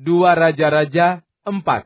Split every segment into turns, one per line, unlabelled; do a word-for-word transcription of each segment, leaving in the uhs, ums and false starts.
Dua Raja-Raja empat.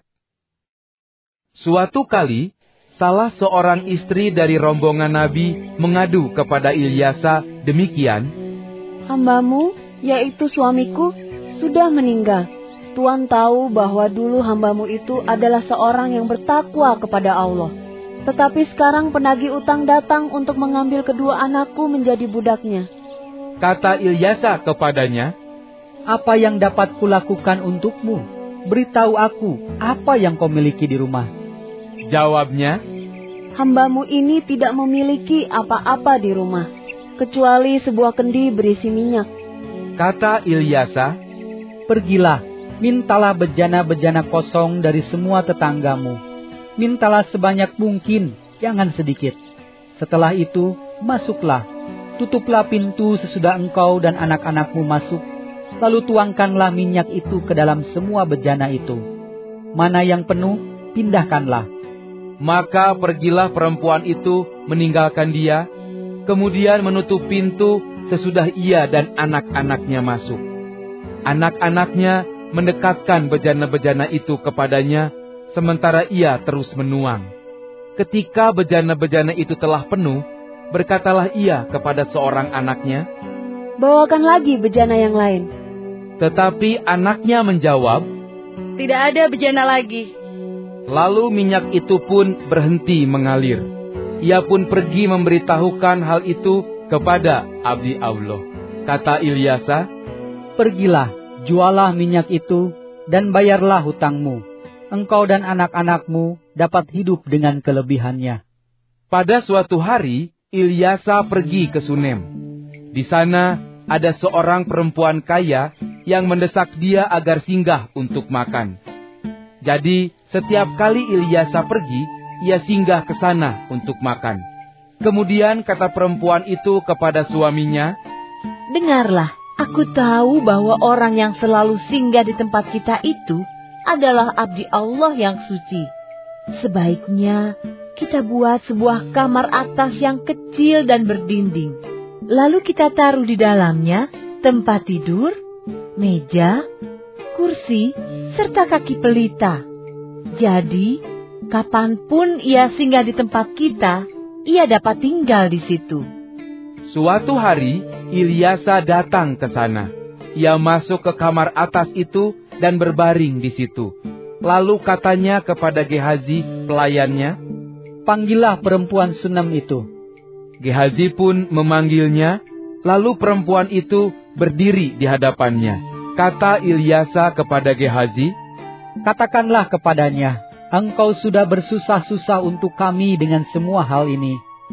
Suatu kali, salah seorang istri dari rombongan Nabi mengadu kepada Ilyasa demikian,
"Hambamu, yaitu suamiku, sudah meninggal. Tuan tahu bahwa dulu hambamu itu adalah seorang yang bertakwa kepada Allah. Tetapi sekarang penagih utang datang untuk mengambil kedua anakku menjadi budaknya."
Kata Ilyasa kepadanya,
"Apa yang dapat kulakukan untukmu? Beritahu aku, apa yang kau miliki di rumah?"
Jawabnya,
"Hambamu ini tidak memiliki apa-apa di rumah, kecuali sebuah kendi berisi minyak."
Kata Ilyasa,
"Pergilah, mintalah bejana-bejana kosong dari semua tetanggamu. Mintalah sebanyak mungkin, jangan sedikit. Setelah itu, masuklah. Tutuplah pintu sesudah engkau dan anak-anakmu masuk. Lalu tuangkanlah minyak itu ke dalam semua bejana itu. Mana yang penuh, pindahkanlah."
Maka pergilah perempuan itu meninggalkan dia, kemudian menutup pintu sesudah ia dan anak-anaknya masuk. Anak-anaknya mendekatkan bejana-bejana itu kepadanya, sementara ia terus menuang. Ketika bejana-bejana itu telah penuh, berkatalah ia kepada seorang anaknya,
"Bawakan lagi bejana yang lain."
Tetapi anaknya menjawab,
"Tidak ada bejana lagi."
Lalu minyak itu pun berhenti mengalir. Ia pun pergi memberitahukan hal itu kepada abdi Allah. Kata Ilyasa,
"Pergilah, jualah minyak itu, dan bayarlah hutangmu. Engkau dan anak-anakmu dapat hidup dengan kelebihannya."
Pada suatu hari, Ilyasa pergi ke Sunem. Di sana ada seorang perempuan kaya yang mendesak dia agar singgah untuk makan. Jadi, setiap kali Ilyasa pergi, ia singgah ke sana untuk makan. Kemudian kata perempuan itu kepada suaminya,
"Dengarlah, aku tahu bahwa orang yang selalu singgah di tempat kita itu adalah abdi Allah yang suci. Sebaiknya kita buat sebuah kamar atas yang kecil dan berdinding. Lalu kita taruh di dalamnya tempat tidur, meja, kursi, serta kaki pelita. Jadi, kapanpun ia singgah di tempat kita, ia dapat tinggal di situ."
Suatu hari, Ilyasa datang ke sana. Ia masuk ke kamar atas itu dan berbaring di situ. Lalu katanya kepada Gehazi, pelayannya,
"Panggillah perempuan Sunem itu."
Gehazi pun memanggilnya, lalu perempuan itu berdiri di hadapannya. Kata Ilyasa kepada Gehazi,
"Katakanlah kepadanya, engkau sudah bersusah-susah untuk kami dengan semua hal ini.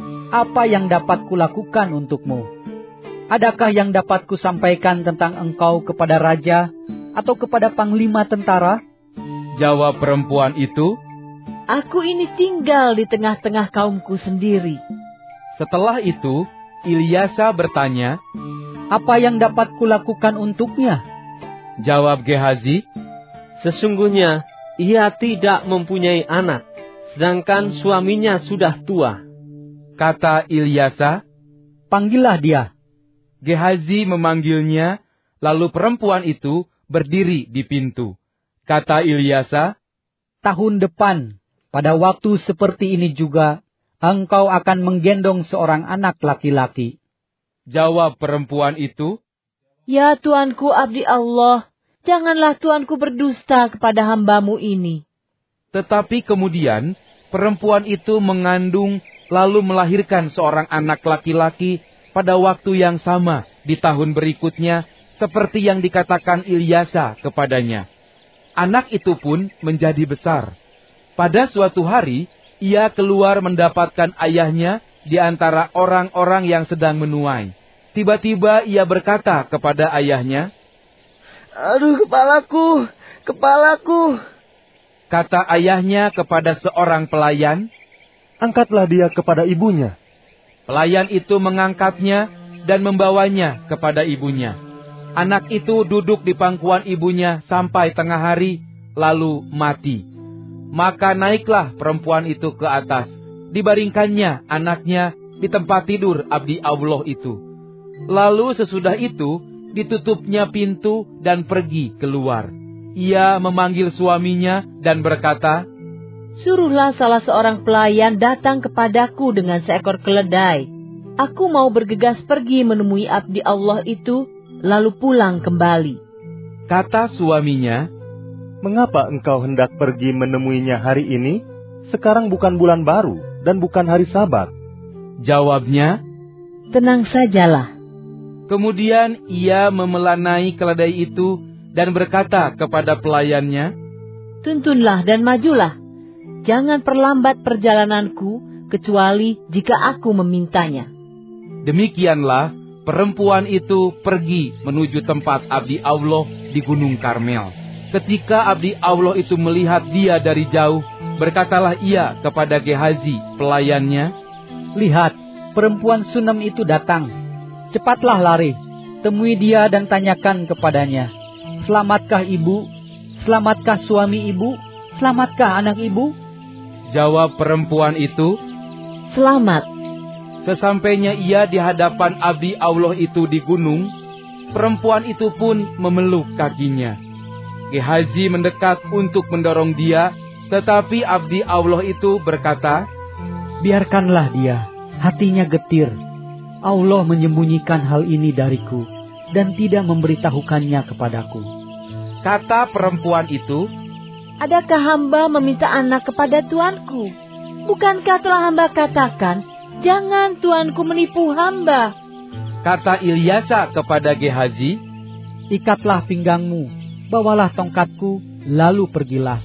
Apa yang dapat kulakukan untukmu? Adakah yang dapat kusampaikan tentang engkau kepada raja atau kepada panglima tentara?"
Jawab perempuan itu,
"Aku ini tinggal di tengah-tengah kaumku sendiri."
Setelah itu, Ilyasa bertanya,
"Apa yang dapat kulakukan untuknya?"
Jawab Gehazi,
"Sesungguhnya ia tidak mempunyai anak, sedangkan suaminya sudah tua."
Kata Ilyasa,
"Panggillah dia."
Gehazi memanggilnya, lalu perempuan itu berdiri di pintu. Kata Ilyasa,
"Tahun depan, pada waktu seperti ini juga, engkau akan menggendong seorang anak laki-laki."
Jawab perempuan itu,
"Ya tuanku abdi Allah, janganlah tuanku berdusta kepada hambamu ini."
Tetapi kemudian perempuan itu mengandung lalu melahirkan seorang anak laki-laki pada waktu yang sama di tahun berikutnya, seperti yang dikatakan Ilyasa kepadanya. Anak itu pun menjadi besar. Pada suatu hari, ia keluar mendapatkan ayahnya di antara orang-orang yang sedang menuai. Tiba-tiba ia berkata kepada ayahnya,
"Aduh, kepalaku, kepalaku."
Kata ayahnya kepada seorang pelayan,
"Angkatlah dia kepada ibunya."
Pelayan itu mengangkatnya dan membawanya kepada ibunya. Anak itu duduk di pangkuan ibunya sampai tengah hari, lalu mati. Maka naiklah perempuan itu ke atas, dibaringkannya anaknya di tempat tidur abdi Allah itu. Lalu sesudah itu, ditutupnya pintu dan pergi keluar. ia memanggil suaminya dan berkata,
"Suruhlah salah seorang pelayan datang kepadaku dengan seekor keledai. Aku mau bergegas pergi menemui abdi Allah itu, lalu pulang kembali."
Kata suaminya,
"Mengapa engkau hendak pergi menemuinya hari ini? Sekarang bukan bulan baru dan bukan hari Sabat."
Jawabnya,
"Tenang sajalah."
Kemudian ia memelanai keledai itu dan berkata kepada pelayannya,
"Tuntunlah dan majulah. Jangan perlambat perjalananku, kecuali jika aku memintanya."
Demikianlah perempuan itu pergi menuju tempat abdi Allah di Gunung Karmel. Ketika abdi Allah itu melihat dia dari jauh, berkatalah ia kepada Gehazi, pelayannya,
"Lihat, perempuan Sunem itu datang. Cepatlah lari, temui dia dan tanyakan kepadanya, 'Selamatkah ibu? Selamatkah suami ibu? Selamatkah anak ibu?'"
Jawab perempuan itu,
"Selamat."
Sesampainya ia di hadapan abdi Allah itu di gunung, perempuan itu pun memeluk kakinya. Gehazi mendekat untuk mendorong dia, tetapi abdi Allah itu berkata,
"Biarkanlah dia, hatinya getir. Allah menyembunyikan hal ini dariku dan tidak memberitahukannya kepadaku."
Kata perempuan itu,
"Adakah hamba meminta anak kepada tuanku? Bukankah telah hamba katakan, jangan tuanku menipu hamba?"
Kata Ilyasa kepada Gehazi,
"Ikatlah pinggangmu, bawalah tongkatku, lalu pergilah.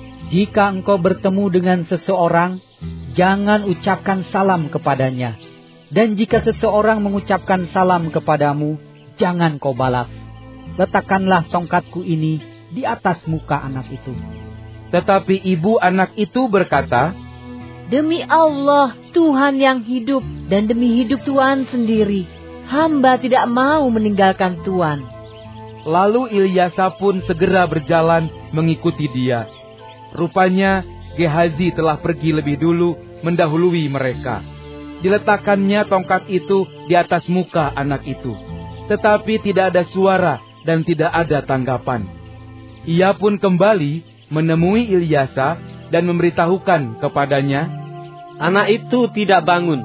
Jika engkau bertemu dengan seseorang, jangan ucapkan salam kepadanya. Dan jika seseorang mengucapkan salam kepadamu, jangan kau balas. Letakkanlah tongkatku ini di atas muka anak itu."
Tetapi ibu anak itu berkata,
"Demi Allah, Tuhan yang hidup, dan demi hidup Tuhan sendiri, hamba tidak mau meninggalkan Tuhan."
Lalu Ilyasa pun segera berjalan mengikuti dia. Rupanya Gehazi telah pergi lebih dulu mendahului mereka. Diletakkannya tongkat itu di atas muka anak itu. Tetapi tidak ada suara dan tidak ada tanggapan. Ia pun kembali menemui Ilyasa dan memberitahukan kepadanya,
"Anak itu tidak bangun."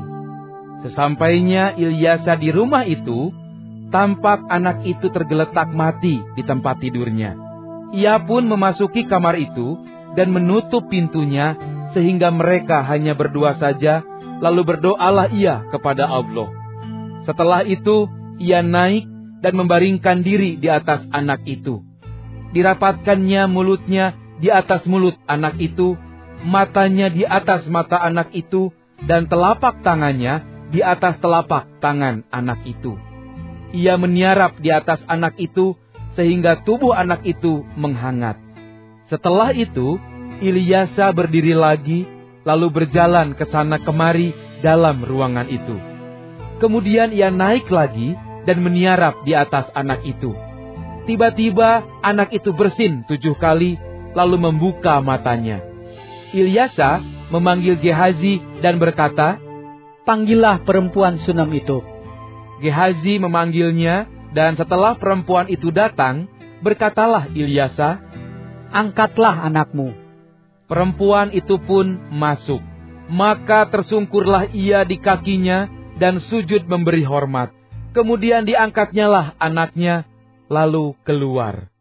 Sesampainya Ilyasa di rumah itu, tampak anak itu tergeletak mati di tempat tidurnya. Ia pun memasuki kamar itu dan menutup pintunya sehingga mereka hanya berdua saja, lalu berdoalah ia kepada Allah. Setelah itu, ia naik dan membaringkan diri di atas anak itu. Dirapatkannya mulutnya di atas mulut anak itu, matanya di atas mata anak itu, dan telapak tangannya di atas telapak tangan anak itu. Ia meniarap di atas anak itu, sehingga tubuh anak itu menghangat. Setelah itu, Ilyasa berdiri lagi, lalu berjalan ke sana kemari dalam ruangan itu. Kemudian ia naik lagi dan meniarap di atas anak itu. Tiba-tiba anak itu bersin tujuh kali, lalu membuka matanya. Ilyasa memanggil Gehazi dan berkata,
"Panggillah perempuan Sunem itu."
Gehazi memanggilnya, dan setelah perempuan itu datang, berkatalah Ilyasa,
"Angkatlah anakmu."
Perempuan itu pun masuk. Maka tersungkurlah ia di kakinya dan sujud memberi hormat. Kemudian diangkatnyalah anaknya, lalu keluar.